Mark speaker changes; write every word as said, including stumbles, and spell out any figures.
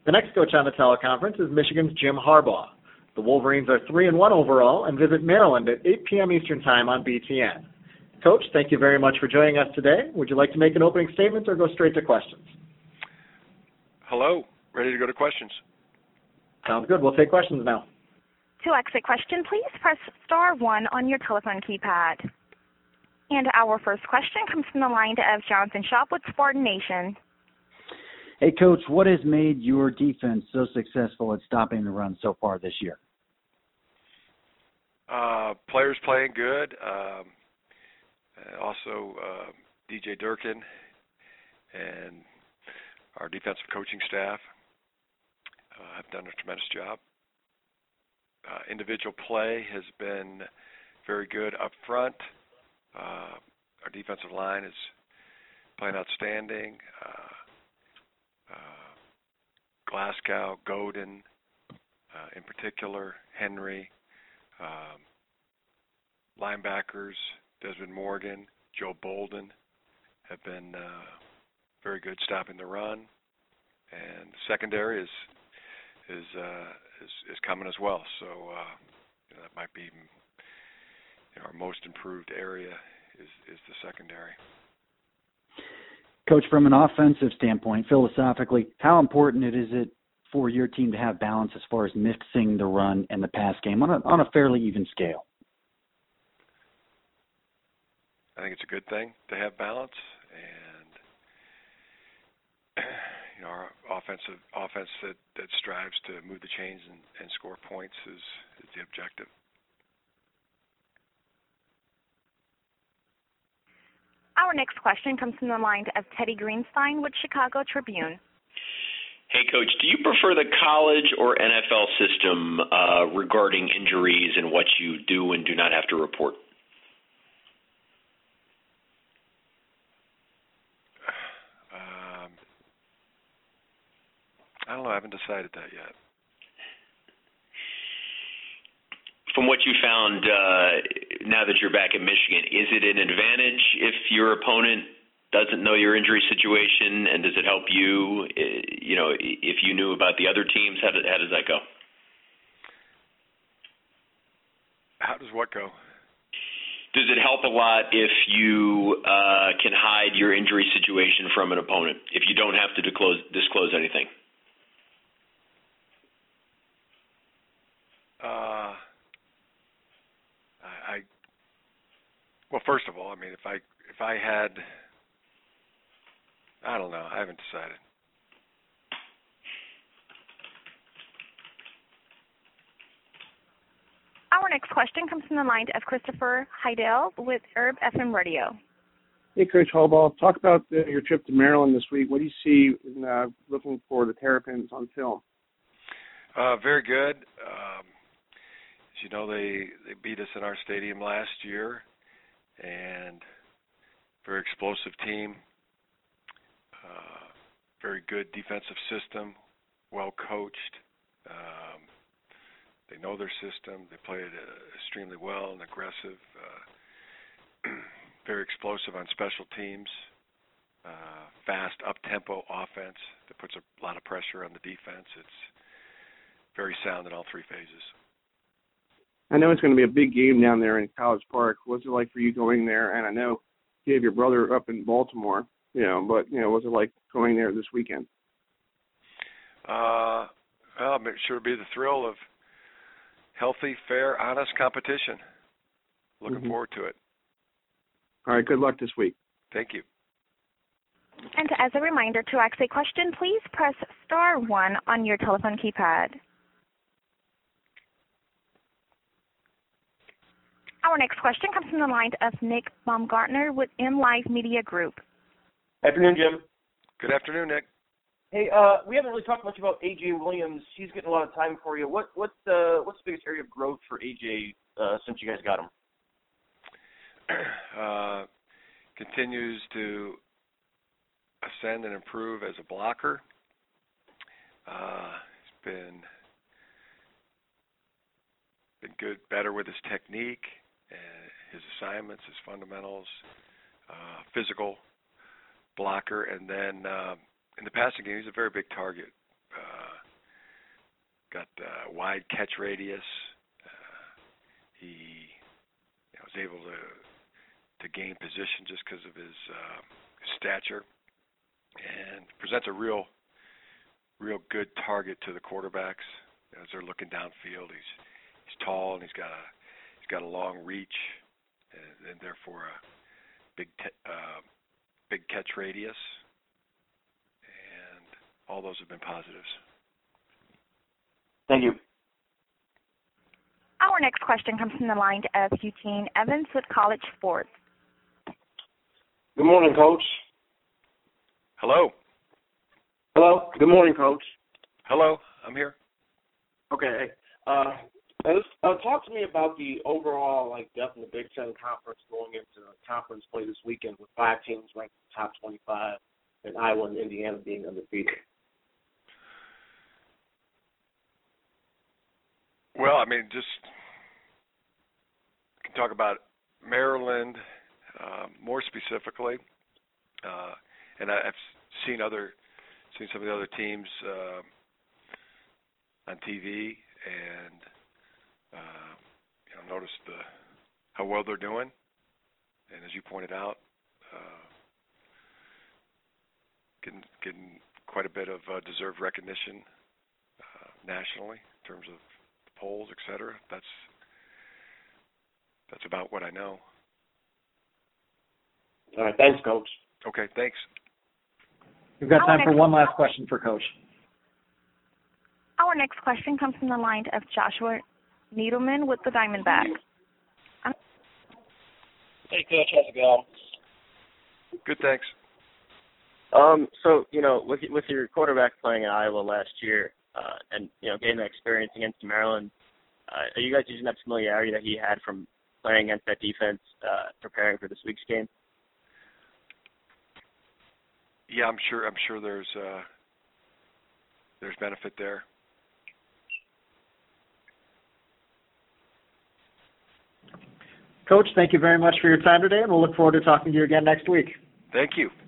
Speaker 1: The next coach on the teleconference is Michigan's Jim Harbaugh. The Wolverines are three and one overall and visit Maryland at eight p.m. Eastern Time on B T N. Coach, thank you very much for joining us today. Would you like to make an opening statement or go straight to questions?
Speaker 2: Hello. Ready to go to questions.
Speaker 1: Sounds good. We'll take questions now.
Speaker 3: To ask a question, please press star one on your telephone keypad. And our first question comes from the line of Jonathan Schaap with Spartan Nation.
Speaker 4: Hey, Coach, what has made your defense so successful at stopping the run so far this year?
Speaker 2: Uh, players playing good. Um, also, uh, D J Durkin and our defensive coaching staff uh, have done a tremendous job. Uh, individual play has been very good up front. Uh, our defensive line is playing outstanding. Uh, uh, Glasgow, Godin, uh, in particular, Henry, um, linebackers, Desmond Morgan, Joe Bolden have been uh, very good stopping the run, and secondary is is uh, is, is coming as well. So uh, you know, that might be you know, our most improved area is is the secondary.
Speaker 4: Coach, from an offensive standpoint, philosophically, how important it is it for your team to have balance as far as mixing the run and the pass game on a on a fairly even scale?
Speaker 2: I think it's a good thing to have balance, and you know our offensive offense that, that strives to move the chains and, and score points is, is the objective.
Speaker 3: Our next question comes from the line of Teddy Greenstein with Chicago Tribune.
Speaker 5: Hey, Coach, do you prefer the college or N F L system uh, regarding injuries and what you do and do not have to report?
Speaker 2: Um, I don't know. I haven't decided that yet.
Speaker 5: From what you found uh, now that you're back in Michigan, is it an advantage if your opponent doesn't know your injury situation, and does it help you, you know, if you knew about the other teams? How, did, how does that go?
Speaker 2: How does what go?
Speaker 5: Does it help a lot if you uh, can hide your injury situation from an opponent, if you don't have to disclose, disclose anything?
Speaker 2: Uh, I, I well, first of all, I mean, if I if I had, I don't know, I haven't decided.
Speaker 3: Our next question comes from the line of Christopher Heidel with Herb F M Radio.
Speaker 6: Hey, Coach Harbaugh, talk about uh, your trip to Maryland this week. What do you see in uh, looking for the Terrapins on film?
Speaker 2: Uh, very good. Um, as you know, they, they beat us in our stadium last year, and very explosive team, uh, very good defensive system, well coached. Um, they know their system. They play it uh, extremely well and aggressive. Uh, very explosive on special teams. Uh, fast, up-tempo offense that puts a lot of pressure on the defense. It's very sound in all three phases.
Speaker 6: I know it's going to be a big game down there in College Park. What's it like for you going there? And I know you have your brother up in Baltimore, you know, but, you know, what's it like going there this weekend?
Speaker 2: Uh, well, I'm sure it'll be the thrill of healthy, fair, honest competition. Looking mm-hmm. forward to it.
Speaker 6: All right, good luck this week.
Speaker 2: Thank you.
Speaker 3: And as a reminder, to ask a question, please press star one on your telephone keypad. Our next question comes from the line of Nick Baumgartner with M Live Media Group.
Speaker 7: Afternoon, Jim.
Speaker 2: Good afternoon, Nick.
Speaker 7: Hey, uh, we haven't really talked much about A J Williams. He's getting a lot of time for you. What, what's the what's the biggest area of growth for A J uh, since you guys got him?
Speaker 2: Uh, continues to ascend and improve as a blocker. Uh, he's been been good, better with his technique, and his assignments, his fundamentals, uh, physical blocker, and then uh, in the passing game, he's a very big target. Uh, got uh, wide catch radius. Uh, he you know, was able to to gain position just because of his uh, stature, and presents a real, real good target to the quarterbacks as they're looking downfield. He's he's tall and he's got a he's got a long reach, and, and therefore a big te- uh, big catch radius, and all those have been positives.
Speaker 7: Thank you.
Speaker 3: Our next question comes from the line of Eugene Evans with College Sports.
Speaker 8: Good morning, Coach.
Speaker 2: Hello.
Speaker 8: Hello. Good morning, Coach.
Speaker 2: Hello. I'm here.
Speaker 8: Okay. Uh, uh, talk to me about the overall like depth in the Big Ten Conference going into conference play this weekend with five teams ranked in the top twenty-five, and Iowa and Indiana being undefeated.
Speaker 2: Well, I mean, just can talk about Maryland uh, more specifically, uh, and I, I've seen other, seen some of the other teams uh, on T V, and uh, you know, noticed the how well they're doing, and as you pointed out, uh, getting getting quite a bit of uh, deserved recognition uh, nationally in terms of polls, et cetera. That's that's about what I know.
Speaker 8: All right, thanks, Coach.
Speaker 2: Okay, thanks.
Speaker 1: We've got time for one last question for Coach.
Speaker 3: Our next question comes from the line of Joshua Needleman with the Diamondbacks.
Speaker 9: Hey, Coach, how's it going?
Speaker 2: Good, thanks.
Speaker 9: Um, so, you know, with with your quarterback playing at Iowa last year, uh, and, you know, getting that experience against Maryland, uh, are you guys using that familiarity that he had from playing against that defense, uh, preparing for this week's game?
Speaker 2: Yeah, I'm sure. I'm sure there's uh, there's benefit there.
Speaker 1: Coach, thank you very much for your time today, and we'll look forward to talking to you again next week.
Speaker 2: Thank you.